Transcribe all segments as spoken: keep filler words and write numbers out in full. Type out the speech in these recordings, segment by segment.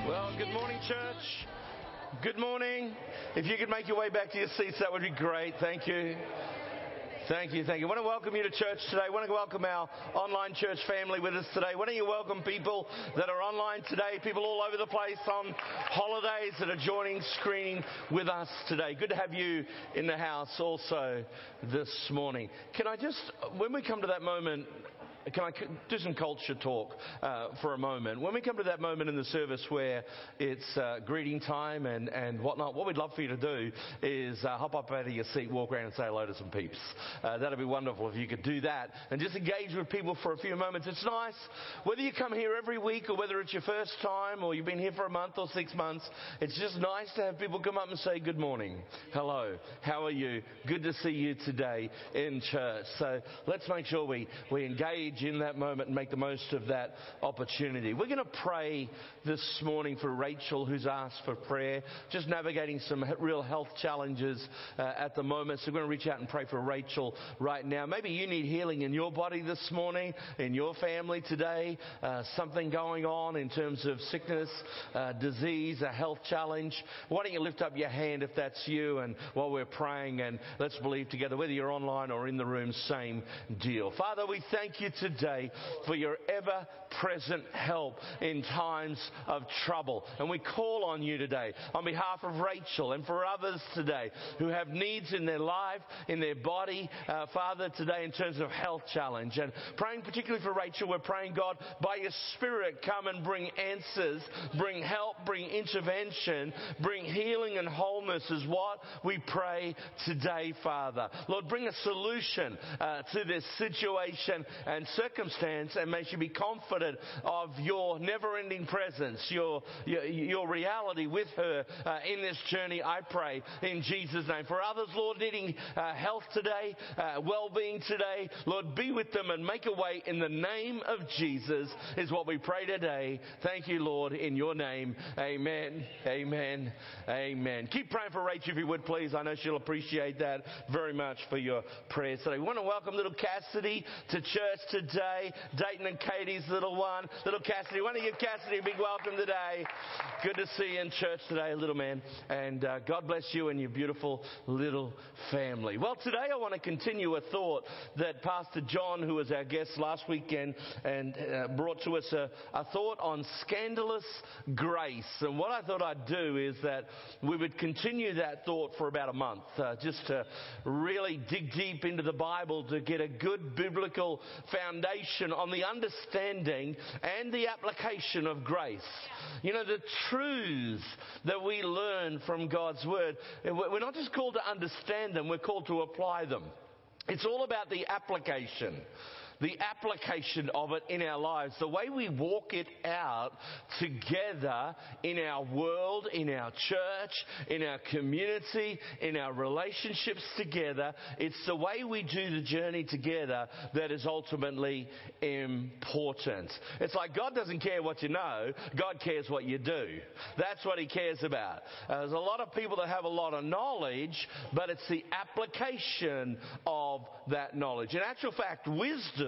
Well, good morning, church. Good morning. If you could make your way back to your seats, that would be great. Thank you. Thank you, thank you. I want to welcome you to church today. I want to welcome our online church family with us today. Why don't you welcome people that are online today, people all over the place on holidays that are joining, screening with us today. Good to have you in the house also this morning. Can I just, when we come to that moment, can I do some culture talk uh, for a moment? When we come to that moment in the service where it's uh, greeting time and, and whatnot, what we'd love for you to do is uh, hop up out of your seat, walk around and say hello to some peeps. Uh, that'd be wonderful if you could do that and just engage with people for a few moments. It's nice, whether you come here every week or whether it's your first time or you've been here for a month or six months, it's just nice to have people come up and say good morning, hello, how are you? Good to see you today in church. So let's make sure we, we engage in that moment and make the most of that opportunity. We're going to pray this morning for Rachel, who's asked for prayer, just navigating some real health challenges uh, at the moment. So we're going to reach out and pray for Rachel right now. Maybe you need healing in your body this morning, in your family today, uh, something going on in terms of sickness, uh, disease, a health challenge. Why don't you lift up your hand if that's you, and while we're praying, and let's believe together, whether you're online or in the room, same deal. Father, we thank you today for your ever-present help in times of trouble. And we call on you today on behalf of Rachel and for others today who have needs in their life, in their body, uh, Father, today in terms of health challenge. And praying particularly for Rachel, we're praying, God, by your Spirit, come and bring answers, bring help, bring intervention, bring healing and wholeness is what we pray today, Father. Lord, bring a solution uh, to this situation and circumstance, and may she be confident of your never-ending presence, your your, your reality with her uh, in this journey, I pray, in Jesus' name. For others, Lord, needing uh, health today, uh, well-being today, Lord, be with them and make a way in the name of Jesus is what we pray today. Thank you, Lord, in your name. Amen, amen, amen. Keep praying for Rachel if you would, please. I know she'll appreciate that very much for your prayers today. We want to welcome little Cassidy to church today. Dayton and Katie's little one. Little Cassidy. Why don't you give Cassidy a big welcome today? Good to see you in church today, little man. And uh, God bless you and your beautiful little family. Well, today I want to continue a thought that Pastor John, who was our guest last weekend, and uh, brought to us a, a thought on scandalous grace. And what I thought I'd do is that we would continue that thought for about a month, uh, just to really dig deep into the Bible to get a good biblical foundation on the understanding and the application of grace. You know, the truths that we learn from God's Word, we're not just called to understand them, we're called to apply them. It's all about the application. The application of it in our lives, the way we walk it out together in our world, in our church, in our community, in our relationships together. It's the way we do the journey together that is ultimately important. It's like God doesn't care what you know, God cares what you do. That's what He cares about. Uh, there's a lot of people that have a lot of knowledge, but it's the application of that knowledge. In actual fact, wisdom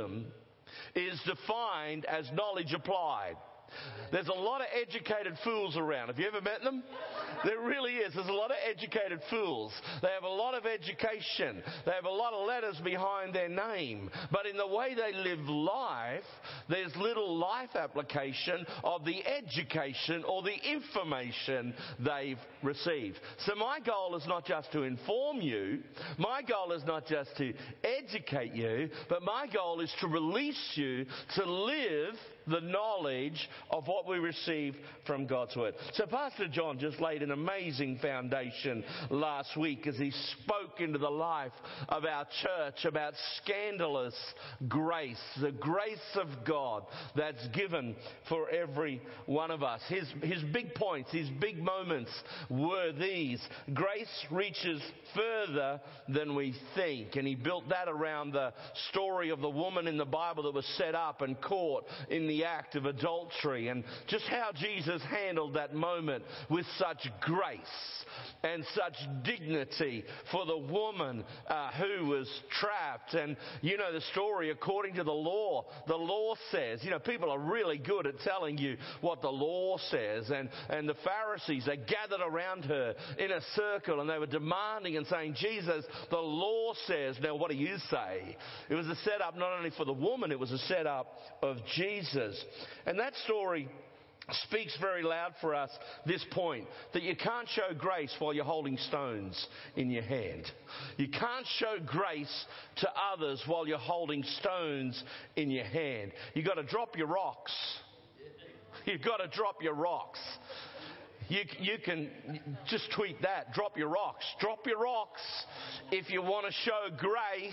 is defined as knowledge applied. There's a lot of educated fools around. Have you ever met them? There really is. There's a lot of educated fools. They have a lot of education. They have a lot of letters behind their name. But in the way they live life, there's little life application of the education or the information they've received. So my goal is not just to inform you. My goal is not just to educate you. But my goal is to release you to live the knowledge of what we receive from God's Word. So Pastor John just laid an amazing foundation last week as he spoke into the life of our church about scandalous grace, the grace of God that's given for every one of us. His, his big points, his big moments were these. Grace reaches further than we think. And he built that around the story of the woman in the Bible that was set up and caught in the the act of adultery, and just how Jesus handled that moment with such grace and such dignity for the woman uh, who was trapped. And you know the story, according to the law, the law says, you know, people are really good at telling you what the law says. And, and the Pharisees, they gathered around her in a circle and they were demanding and saying, Jesus, the law says, now what do you say? It was a setup not only for the woman, it was a setup of Jesus. And that story speaks very loud for us this point, that you can't show grace while you're holding stones in your hand. You can't show grace to others while you're holding stones in your hand. You've got to drop your rocks. You've got to drop your rocks. You, you can just tweet that. Drop your rocks. Drop your rocks if you want to show grace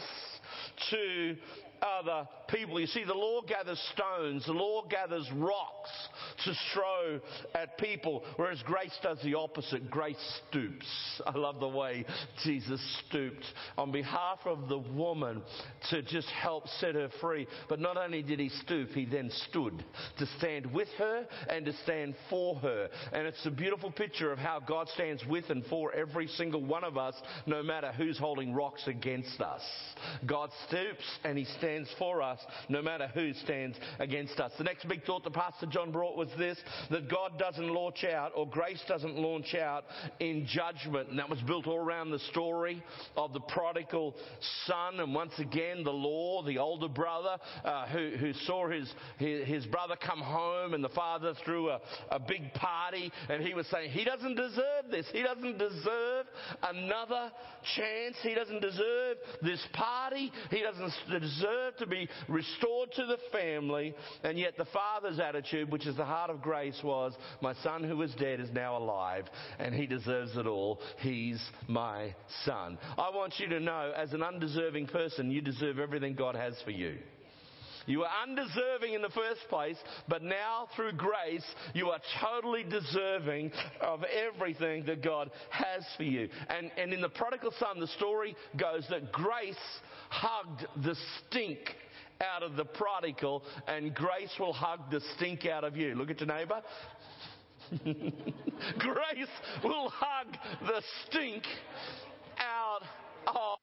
to other people. You see, the law gathers stones. The law gathers rocks to throw at people, whereas grace does the opposite. Grace stoops. I love the way Jesus stooped on behalf of the woman to just help set her free. But not only did he stoop, he then stood to stand with her and to stand for her. And it's a beautiful picture of how God stands with and for every single one of us, no matter who's holding rocks against us. God stoops and he stands for us, no matter who stands against us. The next big thought that Pastor John brought was this, that God doesn't launch out, or grace doesn't launch out in judgment. And that was built all around the story of the prodigal son. And once again, the law, the older brother uh, who, who saw his, his his brother come home, and the father threw a, a big party, and he was saying, he doesn't deserve this. He doesn't deserve another chance. He doesn't deserve this party. He doesn't deserve to be restored to the family. And yet the father's attitude, which is the heart of grace, was, my son who was dead is now alive, and he deserves it all. He's my son. I want you to know, as an undeserving person, you deserve everything God has for you. You were undeserving in the first place, but now through grace, you are totally deserving of everything that God has for you. And, and in the prodigal son, the story goes that grace hugged the stink out of the prodigal, and grace will hug the stink out of you. Look at your neighbour. Grace will hug the stink out of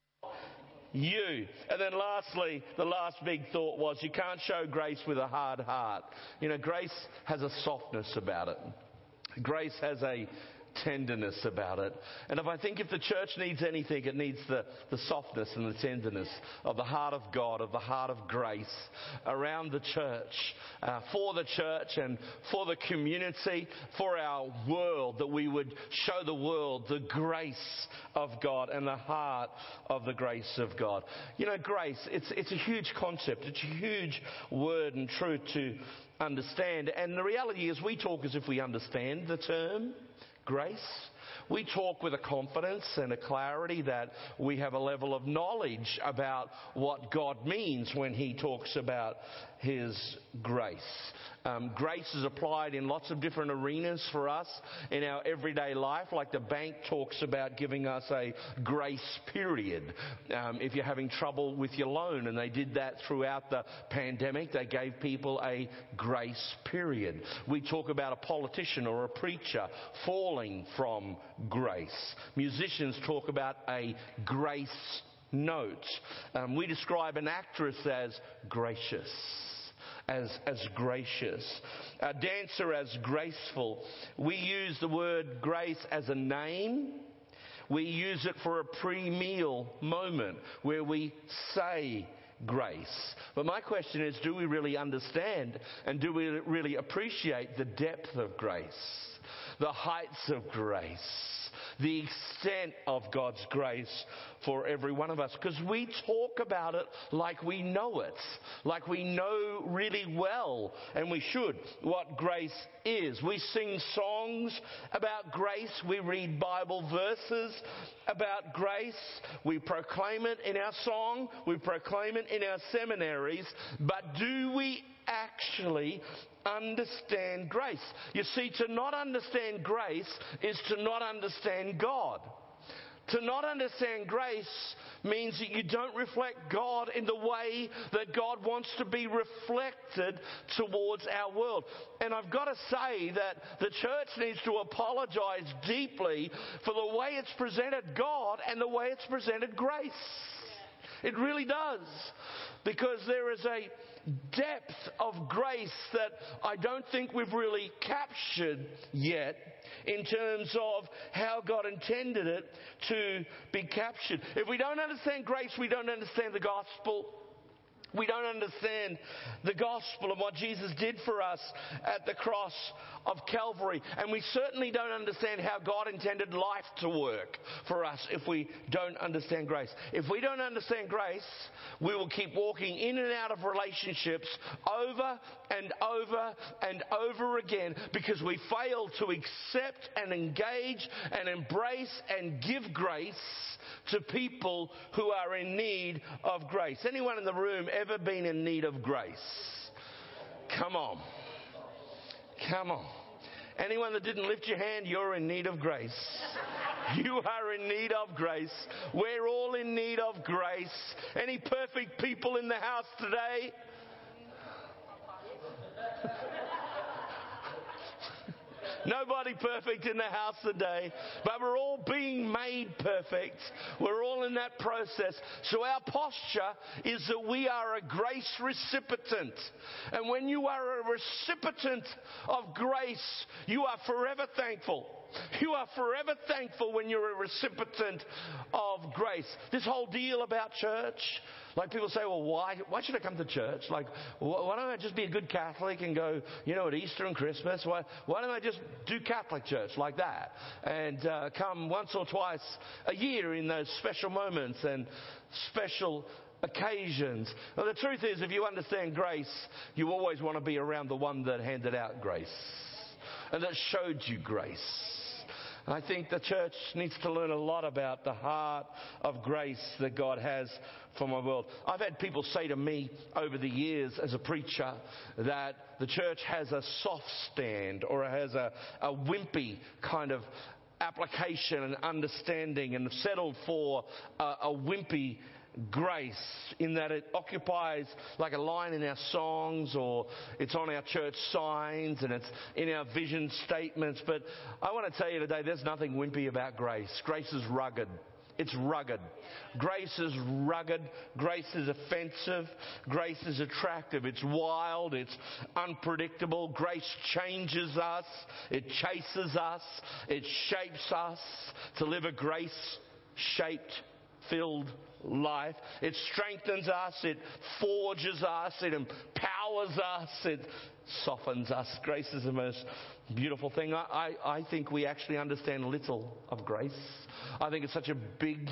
you. And then lastly, the last big thought was, you can't show grace with a hard heart. You know, grace has a softness about it. Grace has a tenderness about it. And if I think if the church needs anything, it needs the, the softness and the tenderness of the heart of God, of the heart of grace around the church, uh, for the church and for the community, for our world, that we would show the world the grace of God and the heart of the grace of God. You know, grace, it's, it's a huge concept. It's a huge word and truth to understand. And the reality is, we talk as if we understand the term grace. We talk with a confidence and a clarity that we have a level of knowledge about what God means when he talks about his grace. Um, grace is applied in lots of different arenas for us in our everyday life, like the bank talks about giving us a grace period. Um, if you're having trouble with your loan, and they did that throughout the pandemic, they gave people a grace period. We talk about a politician or a preacher falling from grace. Musicians talk about a grace note. Um, we describe an actress as gracious. As, as gracious, a dancer as graceful. We use the word grace as a name. We use it for a pre-meal moment where we say grace. But my question is, do we really understand and do we really appreciate the depth of grace, the heights of grace, the extent of God's grace for every one of us? Because we talk about it like we know it, like we know really well, and we should, what grace is. We sing songs about grace. We read Bible verses about grace. We proclaim it in our song. We proclaim it in our seminaries. But do we actually understand grace? You see, to not understand grace is to not understand God. To not understand grace means that you don't reflect God in the way that God wants to be reflected towards our world. And I've got to say that the church needs to apologize deeply for the way it's presented God and the way it's presented grace. It really does. Because there is a depth of grace that I don't think we've really captured yet in terms of how God intended it to be captured. If we don't understand grace, we don't understand the gospel. We don't understand the gospel and what Jesus did for us at the cross of Calvary. And we certainly don't understand how God intended life to work for us if we don't understand grace. If we don't understand grace, we will keep walking in and out of relationships over and over and over again because we fail to accept and engage and embrace and give grace to people who are in need of grace. Anyone in the room ever been in need of grace? Come on. Come on. Anyone that didn't lift your hand, you're in need of grace. You are in need of grace. We're all in need of grace. Any perfect people in the house today? Nobody perfect in the house today, but we're all being made perfect. We're all in that process. So our posture is that we are a grace recipient. And when you are a recipient of grace, you are forever thankful. You are forever thankful when you're a recipient of grace. This whole deal about church, like people say, well, why why should I come to church? Like, why don't I just be a good Catholic and go, you know, at Easter and Christmas? Why, why don't I just do Catholic church like that and uh, come once or twice a year in those special moments and special occasions? Well, the truth is, if you understand grace, you always want to be around the one that handed out grace and that showed you grace. I think the church needs to learn a lot about the heart of grace that God has for my world. I've had people say to me over the years as a preacher that the church has a soft stand or has a, a wimpy kind of application and understanding and settled for a, a wimpy grace in that it occupies like a line in our songs or it's on our church signs and it's in our vision statements. But I want to tell you today, there's nothing wimpy about grace. Grace is rugged. It's rugged. Grace is rugged. Grace is offensive. Grace is attractive. It's wild. It's unpredictable. Grace changes us. It chases us. It shapes us to live a grace-shaped, filled life. It strengthens us. It forges us. It empowers us. It softens us. Grace is the most beautiful thing. I, I, I think we actually understand little of grace. I think it's such a big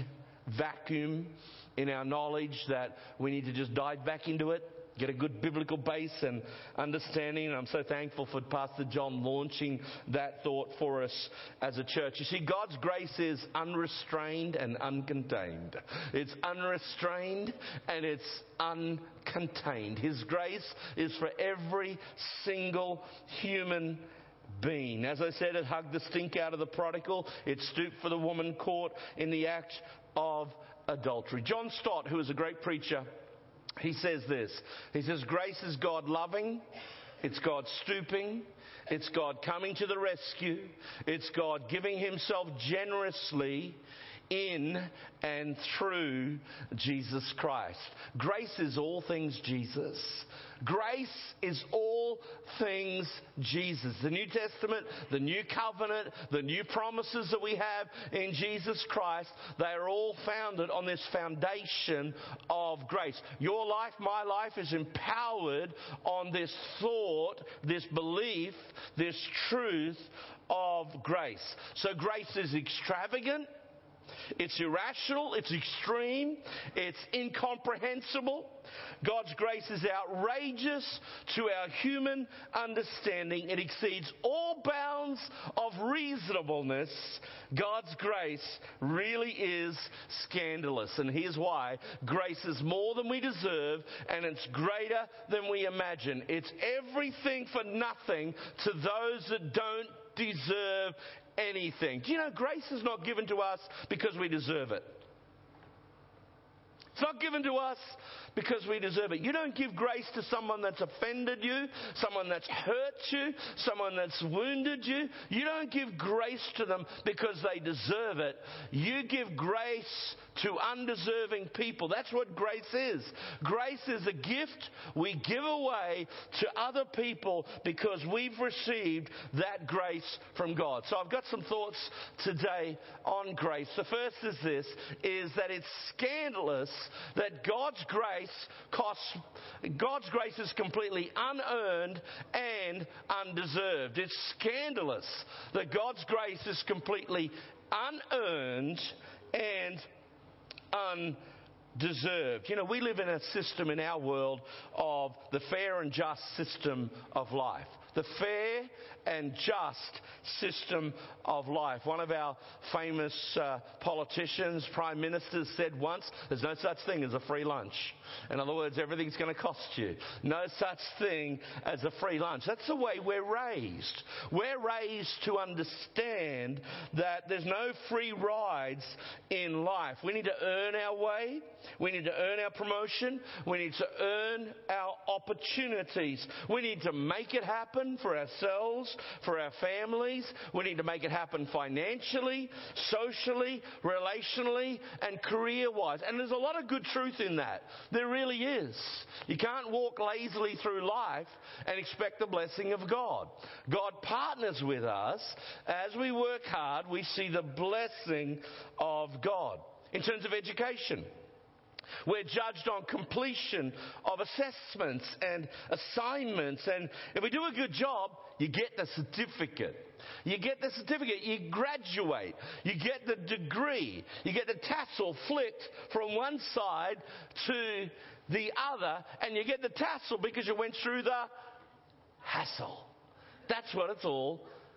vacuum in our knowledge that we need to just dive back into it, get a good biblical base and understanding. And I'm so thankful for Pastor John launching that thought for us as a church. You see, God's grace is unrestrained and uncontained. It's unrestrained and it's uncontained. His grace is for every single human being. As I said, it hugged the stink out of the prodigal. It stooped for the woman caught in the act of adultery. John Stott, who is a great preacher, he says this. He says, grace is God loving. It's God stooping. It's God coming to the rescue. It's God giving himself generously in and through Jesus Christ. Grace is all things Jesus. Grace is all things Jesus. The New Testament, the New Covenant, the new promises that we have in Jesus Christ, they are all founded on this foundation of grace. Your life, my life is empowered on this thought, this belief, this truth of grace. So grace is extravagant. It's irrational, it's extreme, it's incomprehensible. God's grace is outrageous to our human understanding. It exceeds all bounds of reasonableness. God's grace really is scandalous. And here's why. Grace is more than we deserve, and it's greater than we imagine. It's everything for nothing to those that don't deserve anything. Do you know grace is not given to us because we deserve it? It's not given to us because we deserve it. You don't give grace to someone that's offended you, someone that's hurt you, someone that's wounded you. You don't give grace to them because they deserve it. You give grace to undeserving people. That's what grace is. Grace is a gift we give away to other people because we've received that grace from God. So I've got some thoughts today on grace. The first is this, is that it's scandalous that God's grace costs, God's grace is completely unearned and undeserved. It's scandalous that God's grace is completely unearned and undeserved. You know, we live in a system in our world of the fair and just system of life. The fair and just system of life. One of our famous uh, politicians, prime ministers, said once, there's no such thing as a free lunch. In other words, everything's going to cost you. No such thing as a free lunch. That's the way we're raised. We're raised to understand that there's no free rides in life. We need to earn our way. We need to earn our promotion. We need to earn our opportunities. We need to make it happen for ourselves, for our families. We need to make it happen financially, socially, relationally, and career-wise. And there's a lot of good truth in that. There really is. You can't walk lazily through life and expect the blessing of God. God partners with us. As we work hard, we see the blessing of God. In terms of education, we're judged on completion of assessments and assignments. And if we do a good job, you get the certificate. You get the certificate. You graduate. You get the degree. You get the tassel flicked from one side to the other. And you get the tassel because you went through the hassle. That's what it's all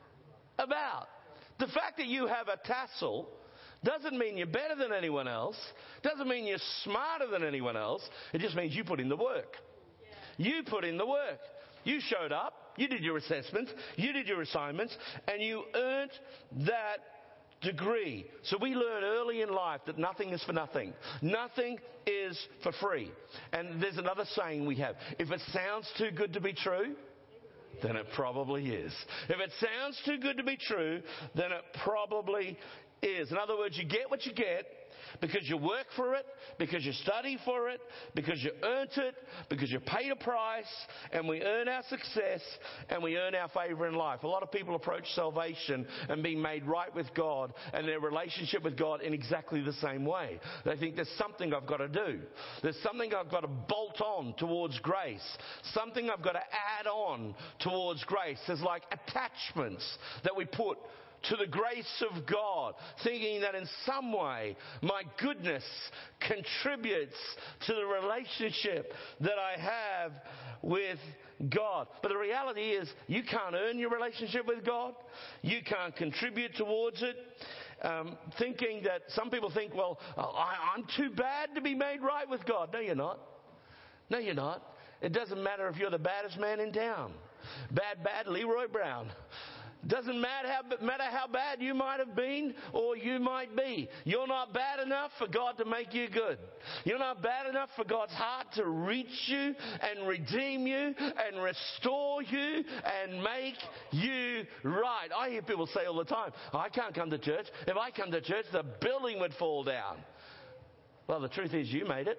about. The fact that you have a tassel doesn't mean you're better than anyone else. Doesn't mean you're smarter than anyone else. It just means you put in the work. Yeah. You put in the work. You showed up. You did your assessments. You did your assignments. And you earned that degree. So we learn early in life that nothing is for nothing. Nothing is for free. And there's another saying we have. If it sounds too good to be true, then it probably is. If it sounds too good to be true, then it probably is. In other words, you get what you get because you work for it, because you study for it, because you earned it, because you paid a price, and we earn our success and we earn our favor in life. A lot of people approach salvation and being made right with God and their relationship with God in exactly the same way. They think there's something I've got to do. There's something I've got to bolt on towards grace. Something I've got to add on towards grace. There's like attachments that we put to the grace of God, thinking that in some way my goodness contributes to the relationship that I have with God. But the reality is you can't earn your relationship with God. You can't contribute towards it. Um, thinking that some people think, well, I, I'm too bad to be made right with God. No, you're not. No, you're not. It doesn't matter if you're the baddest man in town. Bad, bad Leroy Brown. Doesn't matter how, matter how bad you might have been or you might be. You're not bad enough for God to make you good. You're not bad enough for God's heart to reach you and redeem you and restore you and make you right. I hear people say all the time, I can't come to church. If I come to church, the building would fall down. Well, the truth is you made it.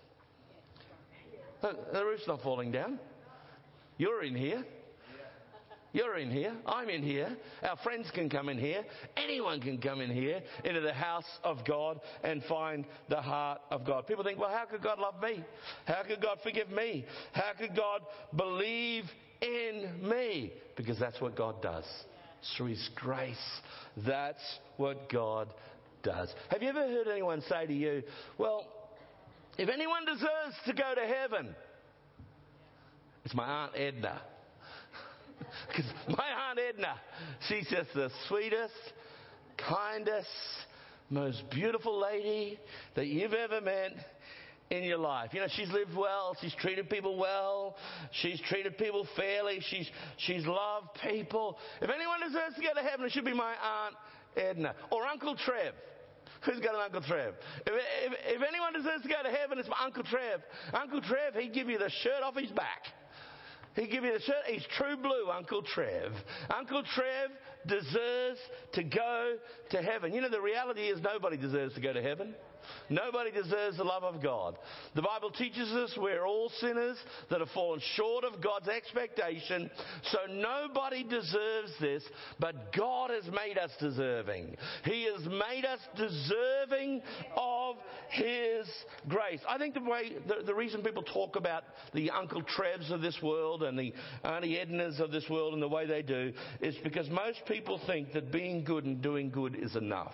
The, the roof's not falling down. You're in here. You're in here. I'm in here. Our friends can come in here. Anyone can come in here into the house of God and find the heart of God. People think, well, how could God love me? How could God forgive me? How could God believe in me? Because that's what God does. It's through His grace. That's what God does. Have you ever heard anyone say to you, well, if anyone deserves to go to heaven, it's my Aunt Edna. Because my Aunt Edna, she's just the sweetest, kindest, most beautiful lady that you've ever met. in your life. You know, she's lived well. She's treated people well. She's treated people fairly. She's, she's loved people. If anyone deserves to go to heaven, it should be my Aunt Edna or Uncle Trev. Who's got an Uncle Trev? If, if, if anyone deserves to go to heaven, it's my Uncle Trev. Uncle Trev, he'd give you the shirt off his back. He'd give you the shirt. He's true blue, Uncle Trev. Uncle Trev deserves to go to heaven. You know, the reality is nobody deserves to go to heaven. Nobody deserves the love of God. The Bible teaches us we're all sinners that have fallen short of God's expectation. So nobody deserves this, but God has made us deserving. He has made us deserving of His grace. I think the way, the, the reason people talk about the Uncle Trevs of this world and the Auntie Ednas of this world and the way they do is because most people think that being good and doing good is enough.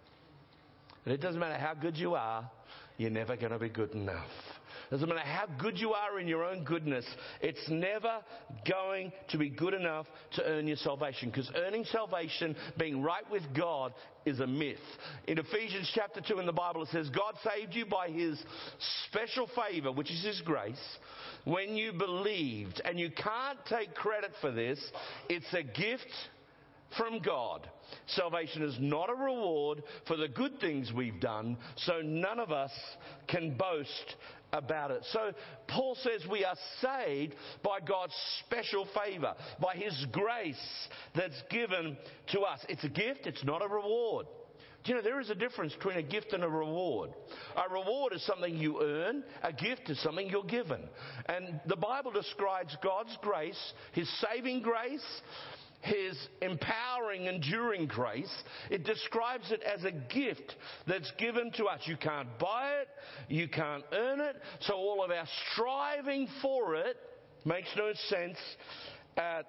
And it doesn't matter how good you are, you're never going to be good enough. It doesn't matter how good you are in your own goodness, it's never going to be good enough to earn your salvation. Because earning salvation, being right with God, is a myth. In Ephesians chapter two in the Bible it says, God saved you by His special favor, which is His grace, when you believed. And you can't take credit for this. It's a gift from God. Salvation is not a reward for the good things we've done, so none of us can boast about it. So Paul says we are saved by God's special favor, by His grace that's given to us. It's a gift, it's not a reward. Do you know, there is a difference between a gift and a reward. A reward is something you earn. A gift is something you're given. And the Bible describes God's grace, His saving grace, His empowering, enduring grace. It describes it as a gift that's given to us. You can't buy it. You can't earn it. So all of our striving for it makes no sense at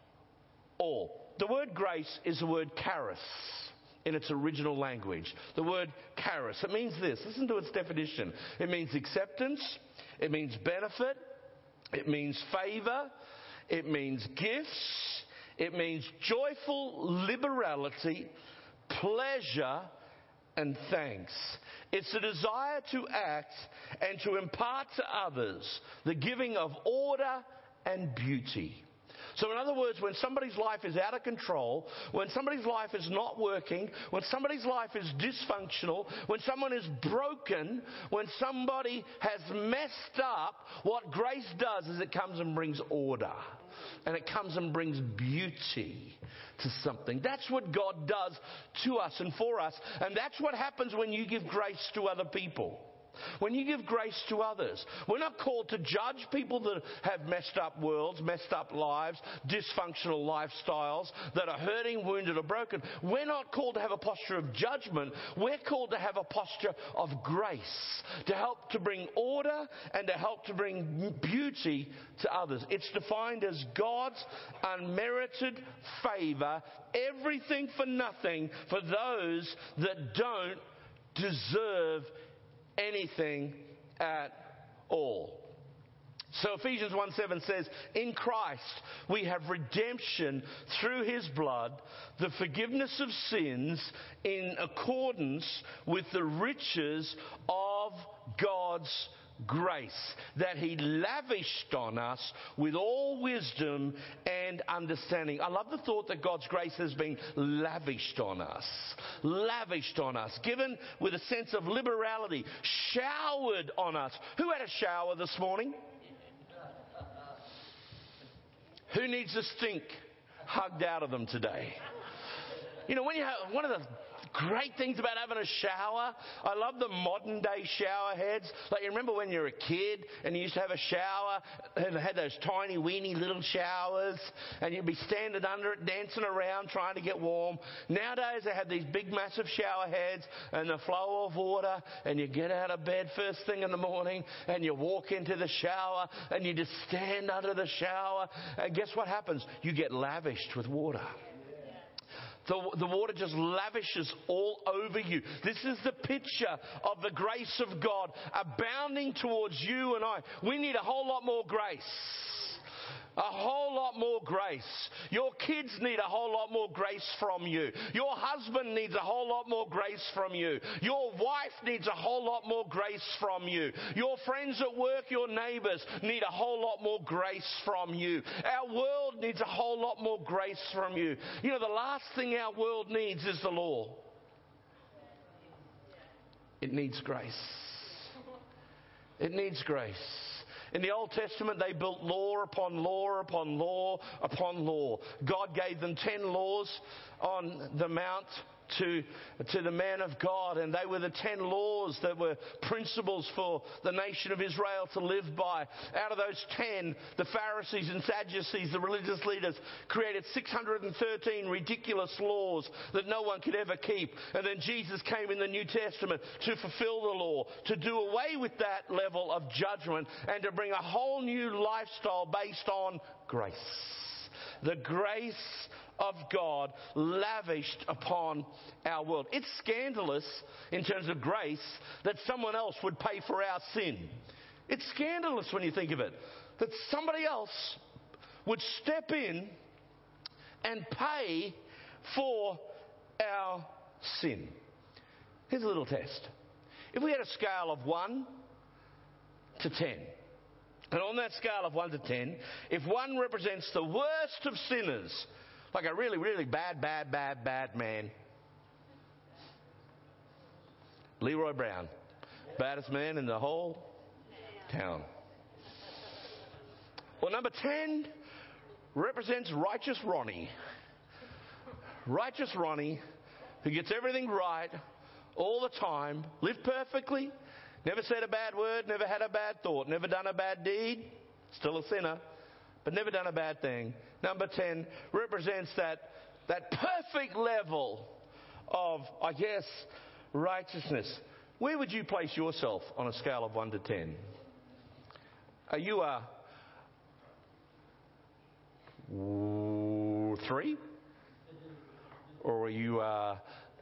all. The word grace is the word charis in its original language. The word charis. It means this. Listen to its definition. It means acceptance. It means benefit. It means favor. It means gifts. It means joyful liberality, pleasure, and thanks. It's the desire to act and to impart to others the giving of order and beauty. So in other words, when somebody's life is out of control, when somebody's life is not working, when somebody's life is dysfunctional, when someone is broken, when somebody has messed up, what grace does is it comes and brings order. And it comes and brings beauty to something. That's what God does to us and for us. And that's what happens when you give grace to other people. When you give grace to others. We're not called to judge people that have messed up worlds, messed up lives, dysfunctional lifestyles, that are hurting, wounded, or broken. We're not called to have a posture of judgment. We're called to have a posture of grace, to help to bring order and to help to bring beauty to others. It's defined as God's unmerited favor, everything for nothing for those that don't deserve anything at all. So Ephesians one seven says, in Christ we have redemption through His blood, the forgiveness of sins in accordance with the riches of God's grace that He lavished on us with all wisdom and understanding. I love the thought that God's grace has been lavished on us. Lavished on us. Given with a sense of liberality. Showered on us. Who had a shower this morning? Who needs a stink hugged out of them today? You know, when you have one of the great things about having a shower, I love the modern day shower heads. Like, you remember when you were a kid and you used to have a shower and it had those tiny weeny little showers and you'd be standing under it dancing around trying to get warm. Nowadays they have these big massive shower heads and the flow of water, and you get out of bed first thing in the morning and you walk into the shower and you just stand under the shower, and guess what happens? You get lavished with water. The, the water just lavishes all over you. This is the picture of the grace of God abounding towards you and I. We need a whole lot more grace. A whole lot more grace. Your kids need a whole lot more grace from you. Your husband needs a whole lot more grace from you. Your wife needs a whole lot more grace from you. Your friends at work, your neighbours need a whole lot more grace from you. Our world needs a whole lot more grace from you. You know, the last thing our world needs is the law. It needs grace. It needs grace. In the Old Testament, they built law upon law upon law upon law. God gave them ten laws on the mount to, to the man of God, and they were the ten laws that were principles for the nation of Israel to live by. Out of those ten, the Pharisees and Sadducees, the religious leaders, created six hundred thirteen ridiculous laws that no one could ever keep. And then Jesus came in the New Testament to fulfill the law, to do away with that level of judgment, and to bring a whole new lifestyle based on grace. The grace of God lavished upon our world. It's scandalous in terms of grace that someone else would pay for our sin. It's scandalous when you think of it, that somebody else would step in and pay for our sin. Here's a little test. If we had a scale of one to ten, and on that scale of one to ten, if one represents the worst of sinners, like a really, really bad, bad, bad, bad man, Leroy Brown, baddest man in the whole town. Well, number ten represents righteous Ronnie. Righteous Ronnie, who gets everything right all the time, lived perfectly, never said a bad word, never had a bad thought, never done a bad deed, still a sinner, but never done a bad thing. Number ten represents that, that perfect level of, I guess, righteousness. Where would you place yourself on a scale of one to ten? Are you a three? Or are you a,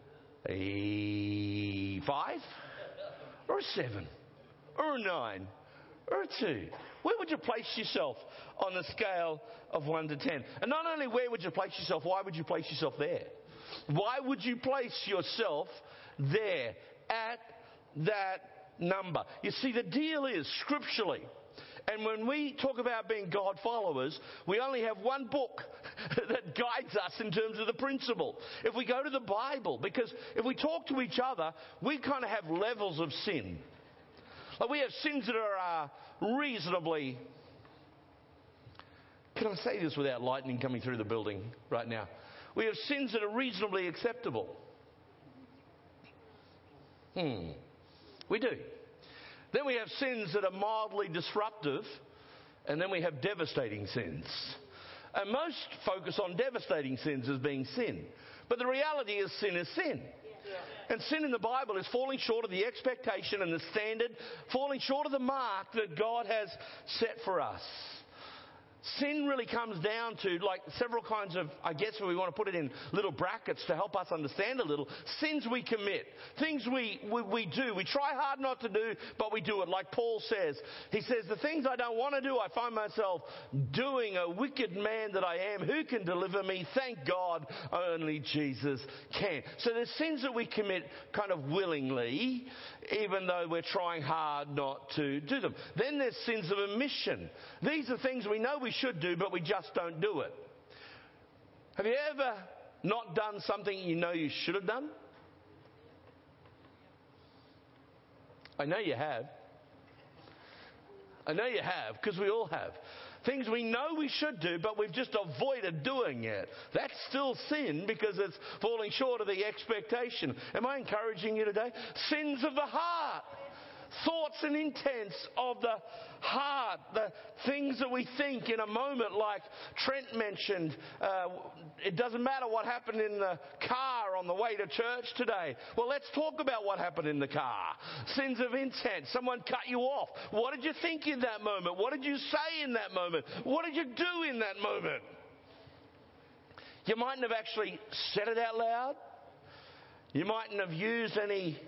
a five? Or a seven? Or a nine? Or a two? Where would you place yourself on the scale of one to ten? And not only where would you place yourself, why would you place yourself there? Why would you place yourself there at that number? You see, the deal is, scripturally, and when we talk about being God followers, we only have one book that guides us in terms of the principle. If we go to the Bible, because if we talk to each other, we kind of have levels of sin. Like we have sins that are uh, reasonably... Can I say this without lightning coming through the building right now? We have sins that are reasonably acceptable. Hmm. We do. Then we have sins that are mildly disruptive, and then we have devastating sins. And most focus on devastating sins as being sin. But the reality is sin is sin. And sin in the Bible is falling short of the expectation and the standard, falling short of the mark that God has set for us. Sin really comes down to like several kinds of, I guess we want to put it in little brackets to help us understand a little, sins we commit, things we, we, we do. We try hard not to do, but we do it. Like Paul says, he says, the things I don't want to do, I find myself doing. A wicked man that I am, who can deliver me? Thank God, only Jesus can. So there's sins that we commit kind of willingly, even though we're trying hard not to do them. Then there's sins of omission. These are things we know we should do, but we just don't do it. Have you ever not done something you know you should have done? I know you have. I know you have, because we all have. Things we know we should do, but we've just avoided doing it. That's still sin because it's falling short of the expectation. Am I encouraging you today? Sins of the heart. Thoughts and intents of the heart, the things that we think in a moment, like Trent mentioned. Uh, it doesn't matter what happened in the car on the way to church today. Well, let's talk about what happened in the car. Sins of intent. Someone cut you off. What did you think in that moment? What did you say in that moment? What did you do in that moment? You mightn't have actually said it out loud. You mightn't have used any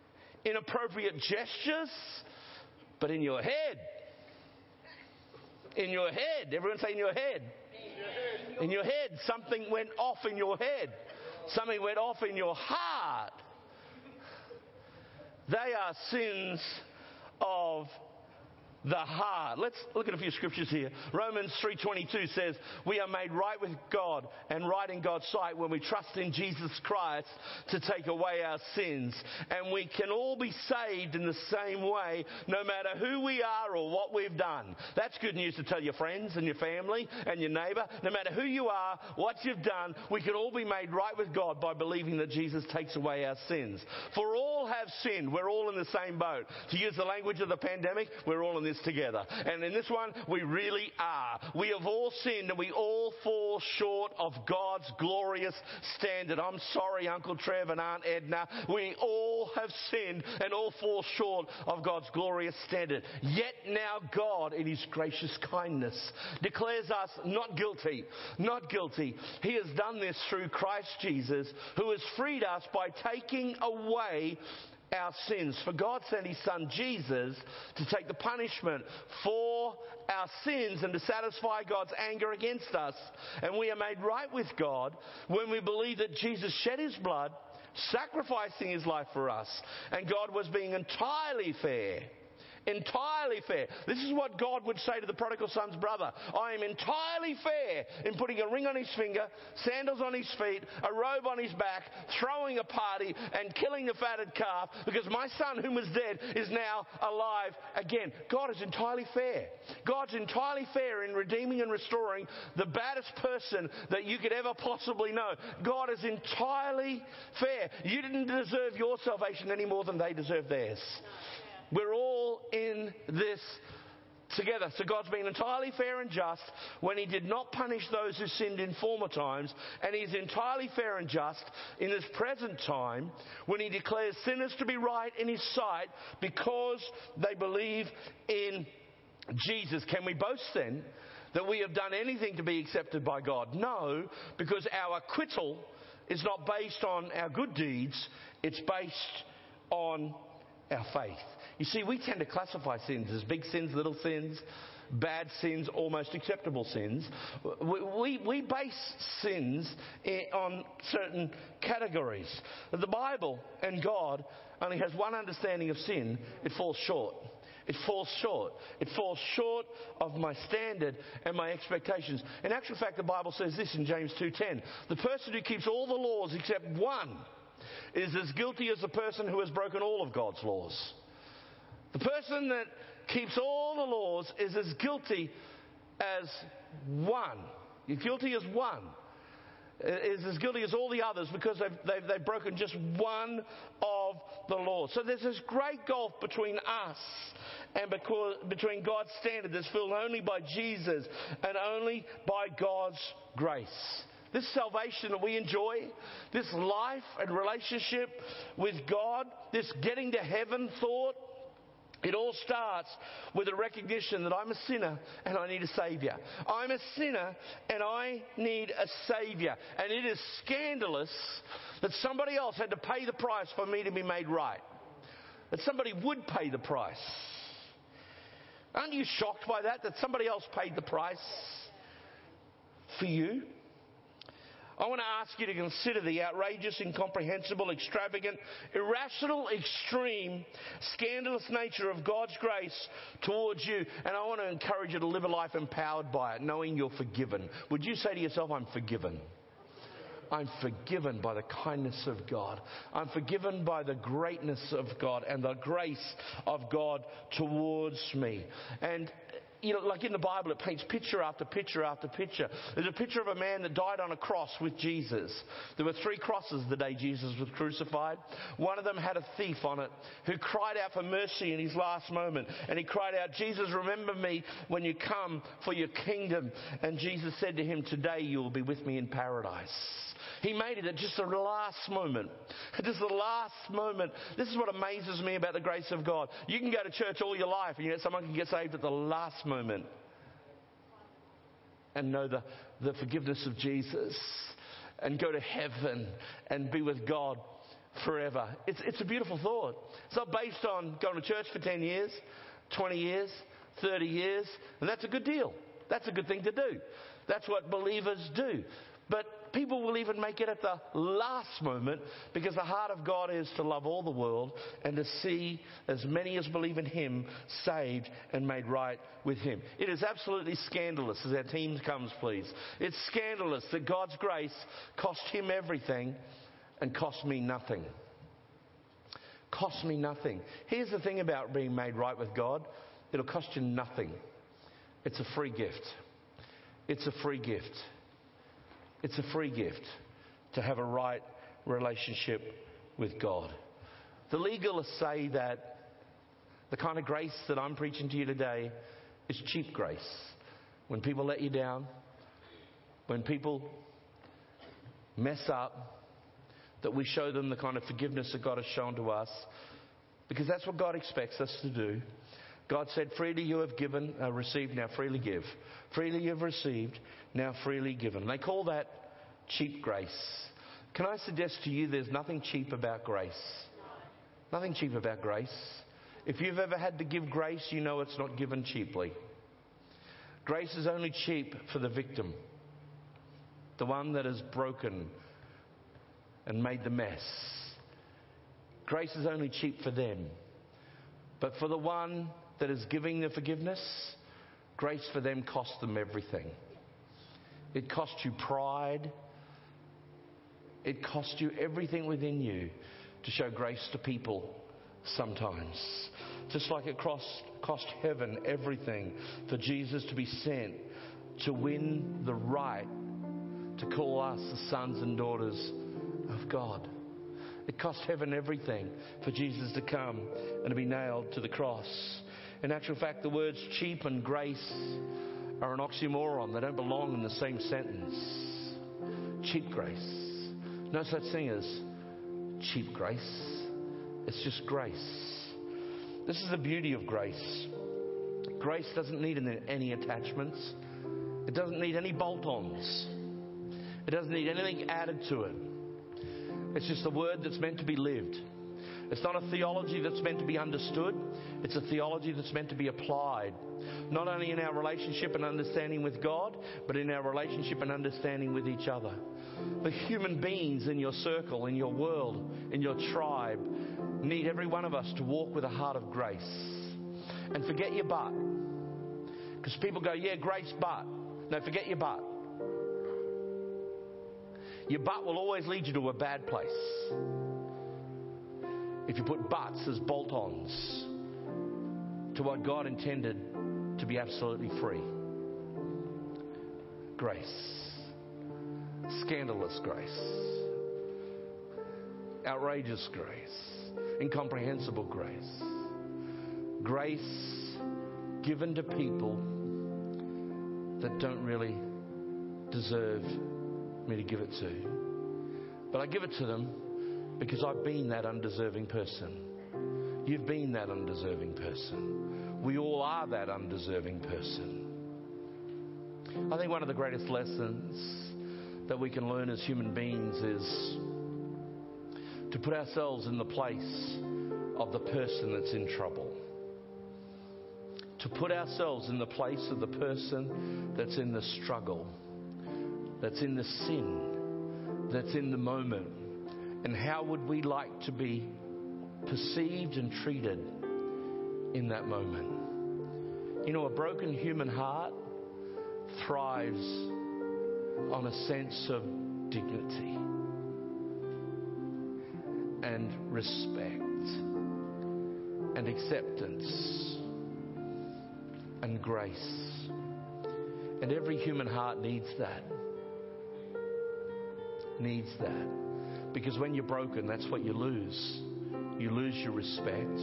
inappropriate gestures, but in your head, In your head. Everyone say in your head. In your head. Something went off in your head. Something went off in your heart. They are sins of the heart. Let's look at a few scriptures here. Romans three twenty-two says, we are made right with God and right in God's sight when we trust in Jesus Christ to take away our sins. And we can all be saved in the same way, no matter who we are or what we've done. That's good news to tell your friends and your family and your neighbour. No matter who you are, what you've done, we can all be made right with God by believing that Jesus takes away our sins. For all have sinned. We're all in the same boat. To use the language of the pandemic, we're all in this together. And in this one, we really are. We have all sinned and we all fall short of God's glorious standard. I'm sorry, Uncle Trev and Aunt Edna. We all have sinned and all fall short of God's glorious standard. Yet now God, in His gracious kindness, declares us not guilty. Not guilty. He has done this through Christ Jesus, who has freed us by taking away our sins. For God sent His Son Jesus to take the punishment for our sins and to satisfy God's anger against us. And we are made right with God when we believe that Jesus shed His blood, sacrificing His life for us. And God was being entirely fair. Entirely fair. This is what God would say to the prodigal son's brother. I am entirely fair in putting a ring on his finger, sandals on his feet, a robe on his back, throwing a party and killing the fatted calf because my son whom was dead is now alive again. God is entirely fair. God's entirely fair in redeeming and restoring the baddest person that you could ever possibly know. God is entirely fair. You didn't deserve your salvation any more than they deserve theirs. We're all in this together. So God's been entirely fair and just when He did not punish those who sinned in former times, and He's entirely fair and just in this present time when He declares sinners to be right in His sight because they believe in Jesus. Can we boast then that we have done anything to be accepted by God? No, because our acquittal is not based on our good deeds. It's based on our faith. You see, we tend to classify sins as big sins, little sins, bad sins, almost acceptable sins. We, we, we base sins on certain categories. The Bible and God only has one understanding of sin. It falls short. It falls short. It falls short of my standard and my expectations. In actual fact, the Bible says this in James two ten. The person who keeps all the laws except one is as guilty as the person who has broken all of God's laws. The person that keeps all the laws is as guilty as one. You're guilty as one. Is as guilty as all the others because they've, they've, they've broken just one of the laws. So there's this great gulf between us and because, between God's standard that's filled only by Jesus and only by God's grace. This salvation that we enjoy, this life and relationship with God, this getting to heaven thought, it all starts with a recognition that I'm a sinner and I need a Saviour. I'm a sinner and I need a Saviour. And it is scandalous that somebody else had to pay the price for me to be made right. That somebody would pay the price. Aren't you shocked by that? That somebody else paid the price for you? I want to ask you to consider the outrageous, incomprehensible, extravagant, irrational, extreme, scandalous nature of God's grace towards you. And I want to encourage you to live a life empowered by it, knowing you're forgiven. Would you say to yourself, I'm forgiven? I'm forgiven by the kindness of God. I'm forgiven by the greatness of God and the grace of God towards me. And you know, like in the Bible, it paints picture after picture after picture. There's a picture of a man that died on a cross with Jesus. There were three crosses the day Jesus was crucified. One of them had a thief on it who cried out for mercy in his last moment. And he cried out, Jesus, remember me when you come for your kingdom. And Jesus said to him, today you will be with me in paradise. He made it at just the last moment. At just the last moment. This is what amazes me about the grace of God. You can go to church all your life and yet someone can get saved at the last moment and know the, the forgiveness of Jesus and go to heaven and be with God forever. It's, it's a beautiful thought. It's not based on going to church for ten years, twenty years, thirty years, and that's a good deal. That's a good thing to do. That's what believers do. But people will even make it at the last moment, because the heart of God is to love all the world and to see as many as believe in Him saved and made right with Him. It is absolutely scandalous, as our team comes, please. It's scandalous that God's grace cost Him everything and cost me nothing. Cost me nothing. Here's the thing about being made right with God. It'll cost you nothing. It's a free gift. It's a free gift. It's a free gift to have a right relationship with God. The legalists say that the kind of grace that I'm preaching to you today is cheap grace. When people let you down, when people mess up, that we show them the kind of forgiveness that God has shown to us, because that's what God expects us to do. God said, freely you have given, uh, received, now freely give. Freely you have received, now freely given. They call that cheap grace. Can I suggest to you there's nothing cheap about grace? Nothing cheap about grace. If you've ever had to give grace, you know it's not given cheaply. Grace is only cheap for the victim, the one that is broken and made the mess. Grace is only cheap for them. But for the one that is giving the forgiveness, grace for them costs them everything. It costs you pride. It costs you everything within you to show grace to people sometimes. Just like it cost, cost heaven everything for Jesus to be sent to win the right to call us the sons and daughters of God. It cost heaven everything for Jesus to come and to be nailed to the cross. In actual fact, the words cheap and grace are an oxymoron. They don't belong in the same sentence. Cheap grace. No such thing as cheap grace. It's just grace. This is the beauty of grace. Grace doesn't need any attachments. It doesn't need any bolt-ons. It doesn't need anything added to it. It's just a word that's meant to be lived. It's not a theology that's meant to be understood. It's a theology that's meant to be applied. Not only in our relationship and understanding with God, but in our relationship and understanding with each other. The human beings in your circle, in your world, in your tribe, need every one of us to walk with a heart of grace. And forget your but. Because people go, yeah, grace, but. No, forget your but. Your but will always lead you to a bad place. If you put buts as bolt-ons to what God intended to be absolutely free. Grace. Scandalous grace. Outrageous grace. Incomprehensible grace. Grace given to people that don't really deserve me to give it to. But I give it to them because I've been that undeserving person. You've been that undeserving person. We all are that undeserving person. I think one of the greatest lessons that we can learn as human beings is to put ourselves in the place of the person that's in trouble. To put ourselves in the place of the person that's in the struggle, that's in the sin, that's in the moment. And how would we like to be perceived and treated in that moment? You know, a broken human heart thrives on a sense of dignity and respect and acceptance and grace. And every human heart needs that. Needs that. Because when you're broken, that's what you lose. You lose your respect.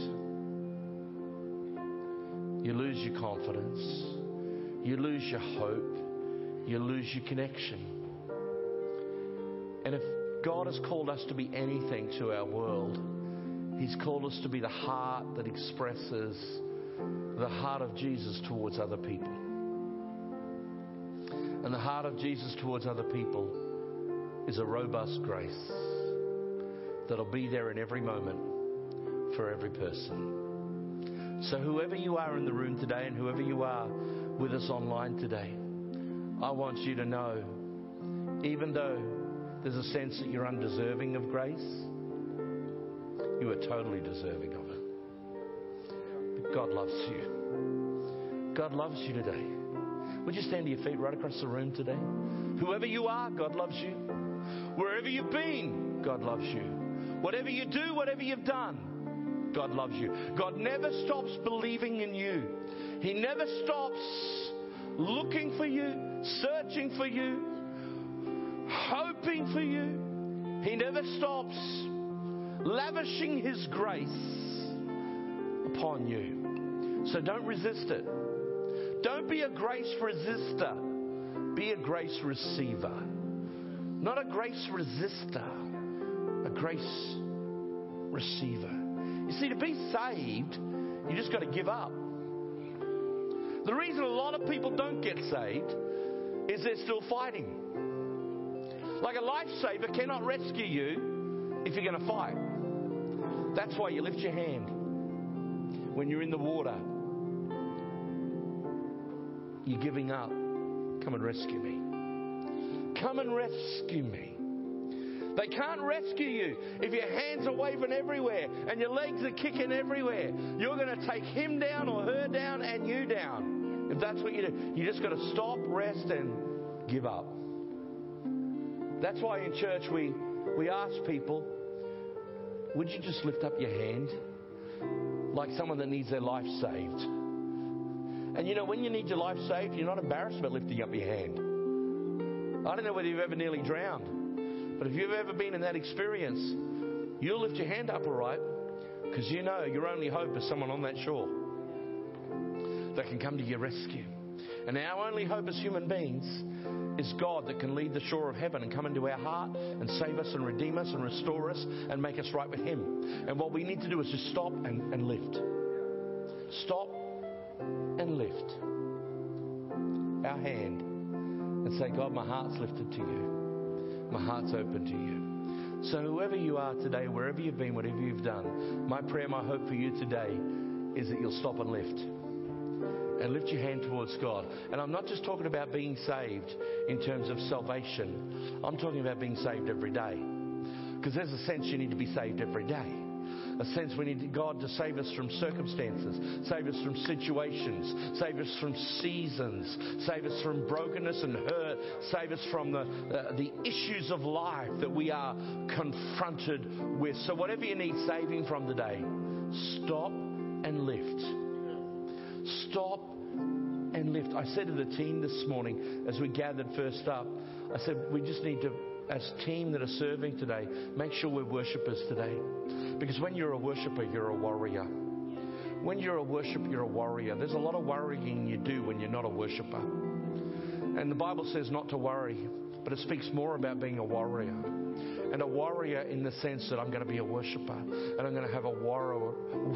You lose your confidence. You lose your hope. You lose your connection. And if God has called us to be anything to our world, He's called us to be the heart that expresses the heart of Jesus towards other people. And the heart of Jesus towards other people is a robust grace that'll be there in every moment for every person. So whoever you are in the room today and whoever you are with us online today, I want you to know, even though there's a sense that you're undeserving of grace, you are totally deserving of it. But God loves you. God loves you today. Would you stand to your feet right across the room today? Whoever you are, God loves you. Wherever you've been, God loves you. Whatever you do, whatever you've done, God loves you. God never stops believing in you. He never stops looking for you, searching for you, hoping for you. He never stops lavishing His grace upon you. So don't resist it. Don't be a grace resistor. Be a grace receiver. Not a grace resistor, a grace receiver. You see, to be saved, you just got to give up. The reason a lot of people don't get saved is they're still fighting. Like a lifesaver cannot rescue you if you're going to fight. That's why you lift your hand when you're in the water. You're giving up. Come and rescue me. Come and rescue me. They can't rescue you if your hands are waving everywhere and your legs are kicking everywhere. You're going to take him down or her down and you down. If that's what you do, you just got to stop, rest, and give up. That's why in church we, we ask people, would you just lift up your hand like someone that needs their life saved? And you know, when you need your life saved, you're not embarrassed about lifting up your hand. I don't know whether you've ever nearly drowned, but if you've ever been in that experience, you'll lift your hand up all right, because you know your only hope is someone on that shore that can come to your rescue. And our only hope as human beings is God that can lead the shore of heaven and come into our heart and save us and redeem us and restore us and make us right with Him. And what we need to do is just stop and, and lift. Stop and lift our hand and say, God, my heart's lifted to you. My heart's open to you. So whoever you are today, wherever you've been, whatever you've done, my prayer, my hope for you today is that you'll stop and lift. And lift your hand towards God. And I'm not just talking about being saved in terms of salvation. I'm talking about being saved every day. Because there's a sense you need to be saved every day. A sense we need God to save us from circumstances, save us from situations, save us from seasons, save us from brokenness and hurt, save us from the, uh, the issues of life that we are confronted with. So whatever you need saving from today, stop and lift. Stop and lift. I said to the team this morning as we gathered first up, I said we just need to, as a team that are serving today, make sure we're worshippers today. Because when you're a worshipper, you're a warrior. When you're a worshiper, you're a warrior. There's a lot of worrying you do when you're not a worshipper. And the Bible says not to worry, but it speaks more about being a warrior. And a warrior in the sense that I'm going to be a worshiper and I'm going to have a warrior,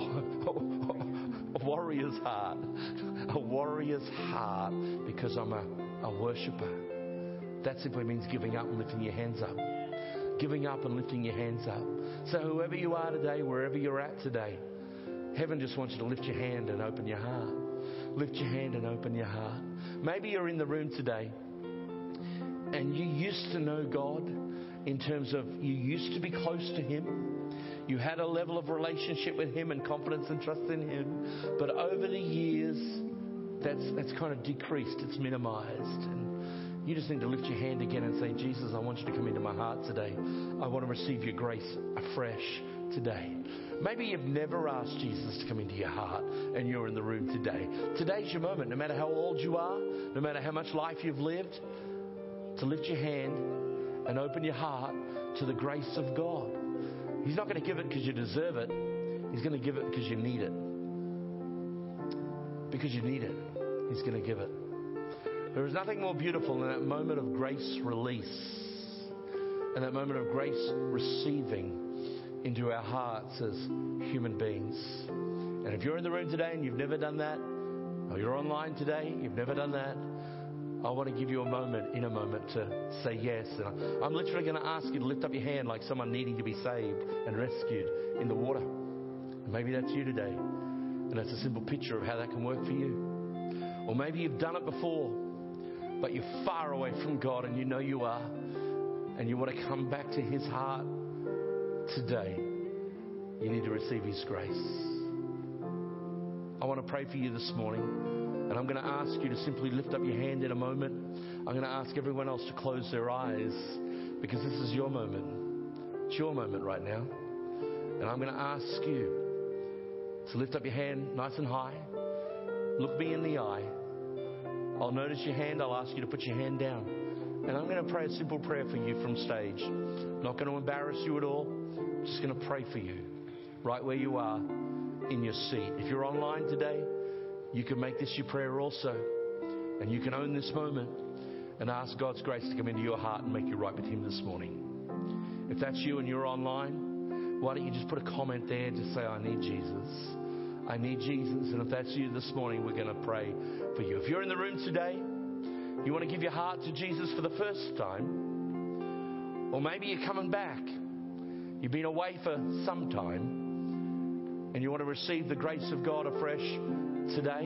a warrior's heart, a warrior's heart because I'm a, a worshiper. That simply means giving up and lifting your hands up. Giving up and lifting your hands up. So whoever you are today, wherever you're at today, heaven just wants you to lift your hand and open your heart. Lift your hand and open your heart. Maybe you're in the room today and you used to know God in terms of you used to be close to Him. You had a level of relationship with Him and confidence and trust in Him. But over the years, that's, that's kind of decreased. It's minimized. And you just need to lift your hand again and say, Jesus, I want you to come into my heart today. I want to receive your grace afresh today. Maybe you've never asked Jesus to come into your heart and you're in the room today. Today's your moment, no matter how old you are, no matter how much life you've lived, to lift your hand and open your heart to the grace of God. He's not going to give it because you deserve it. He's going to give it because you need it. Because you need it, He's going to give it. There is nothing more beautiful than that moment of grace release and that moment of grace receiving into our hearts as human beings. And if you're in the room today and you've never done that, or you're online today, you've never done that, I want to give you a moment, in a moment, to say yes. And I'm literally going to ask you to lift up your hand like someone needing to be saved and rescued in the water. And maybe that's you today. And that's a simple picture of how that can work for you. Or maybe you've done it before, but you're far away from God, and you know you are, and you want to come back to His heart today. You need to receive His grace. I want to pray for you this morning, and I'm going to ask you to simply lift up your hand in a moment. I'm going to ask everyone else to close their eyes, because this is your moment. It's your moment right now. And I'm going to ask you to lift up your hand nice and high. Look me in the eye. I'll notice your hand. I'll ask you to put your hand down. And I'm going to pray a simple prayer for you from stage. I'm not going to embarrass you at all. I'm just going to pray for you right where you are in your seat. If you're online today, you can make this your prayer also. And you can own this moment and ask God's grace to come into your heart and make you right with Him this morning. If that's you and you're online, why don't you just put a comment there? Just say, I need Jesus. I need Jesus. And if that's you this morning, we're going to pray for you. If you're in the room today, you want to give your heart to Jesus for the first time, or maybe you're coming back. You've been away for some time, and you want to receive the grace of God afresh today.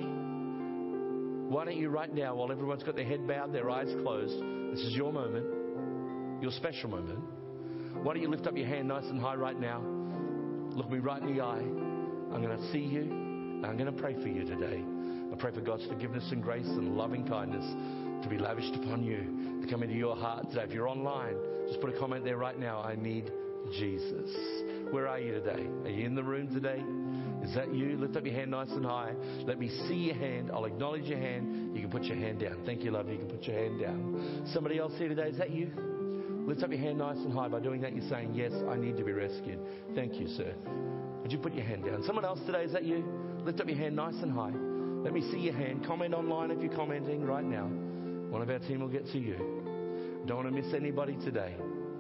Why don't you right now, while everyone's got their head bowed, their eyes closed, this is your moment, your special moment. Why don't you lift up your hand nice and high right now? Look me right in the eye. I'm going to see you, and I'm going to pray for you today. I pray for God's forgiveness and grace and loving kindness to be lavished upon you, to come into your heart today. If you're online, just put a comment there right now. I need Jesus. Where are you today? Are you in the room today? Is that you? Lift up your hand nice and high. Let me see your hand. I'll acknowledge your hand. You can put your hand down. Thank you, love. You can put your hand down. Somebody else here today, is that you? Lift up your hand nice and high. By doing that, you're saying, yes, I need to be rescued. Thank you, sir. Would you put your hand down? Someone else today, is that you? Lift up your hand nice and high. Let me see your hand. Comment online if you're commenting right now. One of our team will get to you. Don't want to miss anybody today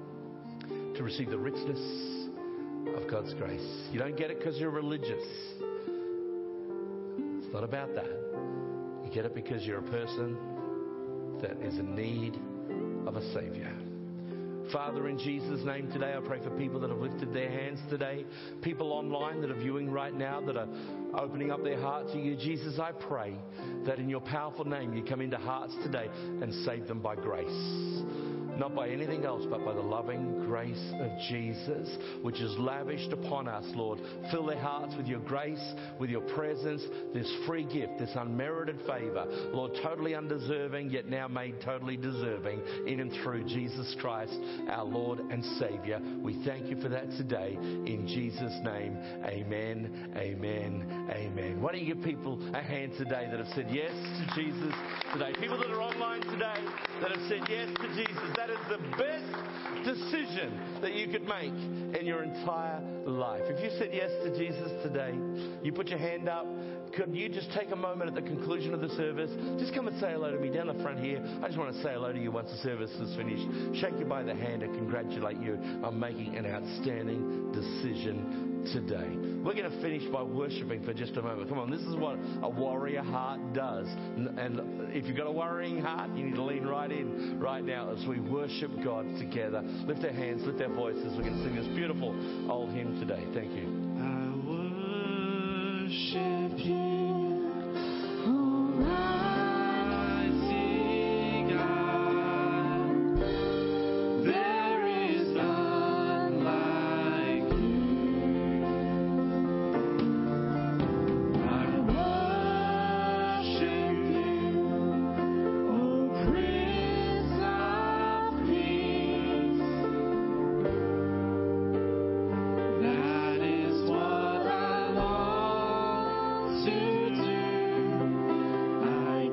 to receive the richness of God's grace. You don't get it because you're religious. It's not about that. You get it because you're a person that is in need of a Savior. Father, in Jesus' name today, I pray for people that have lifted their hands today, people online that are viewing right now, that are opening up their heart to you. Jesus, I pray that in your powerful name you come into hearts today and save them by grace. Not by anything else, but by the loving grace of Jesus, which is lavished upon us, Lord. Fill their hearts with your grace, with your presence, this free gift, this unmerited favor. Lord, totally undeserving, yet now made totally deserving in and through Jesus Christ, our Lord and Savior. We thank you for that today. In Jesus' name, amen, amen, amen. Why don't you give people a hand today that have said yes to Jesus today? People that are online today that have said yes to Jesus. That is the best decision that you could make in your entire life. If you said yes to Jesus today, you put your hand up. Could you just take a moment at the conclusion of the service? Just come and say hello to me down the front here. I just want to say hello to you once the service is finished. Shake you by the hand and congratulate you on making an outstanding decision today. We're going to finish by worshiping for just a moment. Come on, this is what a warrior heart does. And if you've got a worrying heart, you need to lean right in right now as we worship God together. Lift our hands, lift our voices. We're going to sing this beautiful old hymn today. Thank you. I worship you. To do, I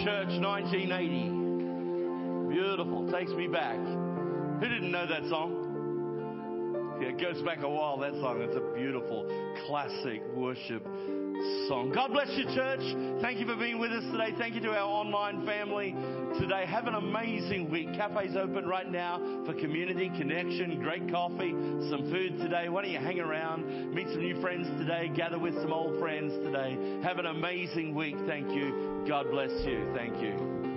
Church, nineteen eighty. Beautiful. Takes me back. Who didn't know that song? Yeah, it goes back a while, that song. It's a beautiful, classic worship song. God bless you, church. Thank you for being with us today. Thank you to our online family today. Have an amazing week. Cafe's open right now for community connection, great coffee, some food today. Why don't you hang around, meet some new friends today, gather with some old friends today. Have an amazing week. Thank you. God bless you. Thank you.